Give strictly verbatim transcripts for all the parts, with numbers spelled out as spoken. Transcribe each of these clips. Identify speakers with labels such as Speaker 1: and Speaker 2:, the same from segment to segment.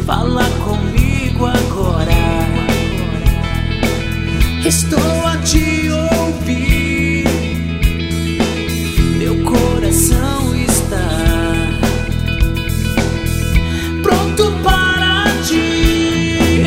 Speaker 1: fala comigo agora. Estou a te ouvir, meu coração está pronto para ti.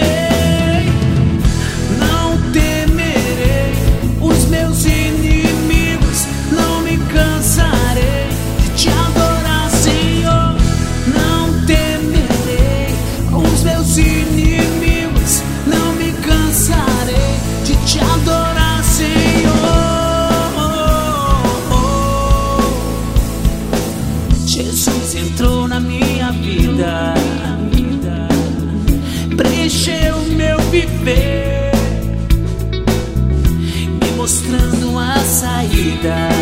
Speaker 1: Não temerei os meus inimigos, não me cansarei de te adorar, Senhor. Não temerei os meus inimigos, não me cansarei de te adorar, Senhor. Jesus entrou na minha vida, preencheu meu viver, me mostrando a saída.